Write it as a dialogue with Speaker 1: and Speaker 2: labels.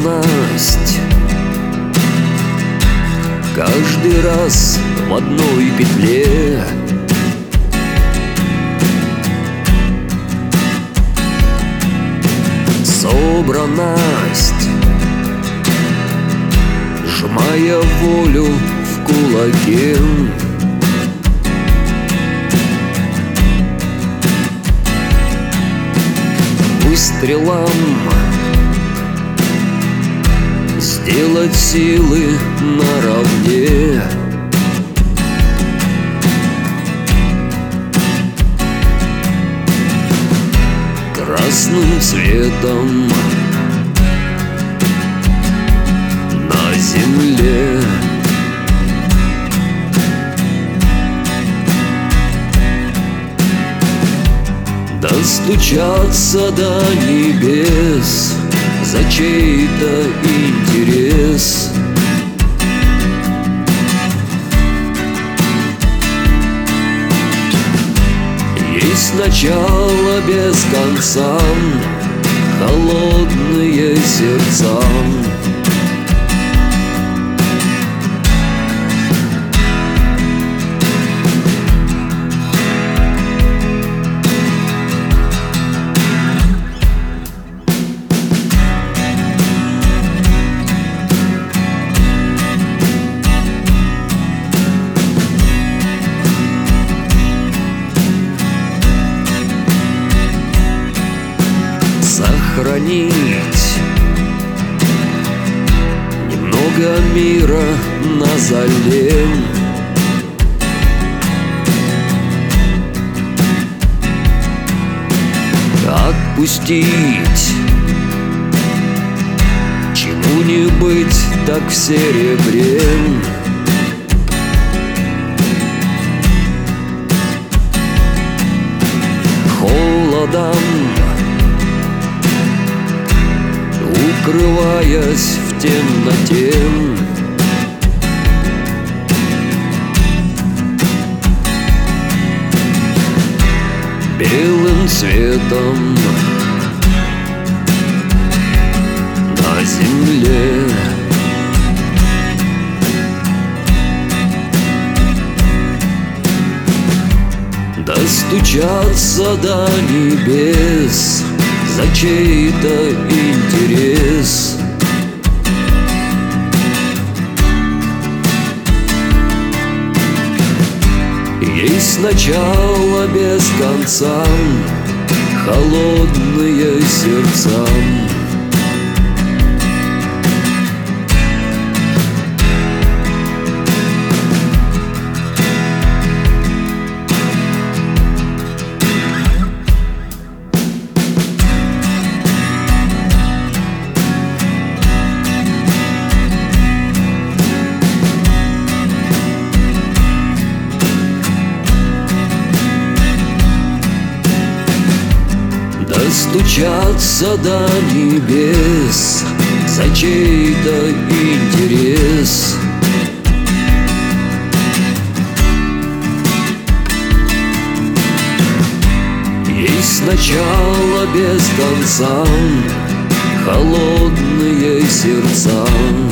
Speaker 1: собранность каждый раз в одной петле. Собранность, сжимая волю в кулаке. Выстрелом сделать силы наравне. Красным цветом на земле. Достучаться до небес за чей-то интерес. Есть начало без конца, холодные сердца. Сохранить немного мира на зале. Отпустить чему-нибудь так в серебре. Холодом укрываясь в темноте. Белым цветом на земле. Достучаться до небес за чей-то интерес. Есть начало без конца, холодные сердца. Достучаться до небес за чей-то интерес. Есть начало без конца, холодные сердца.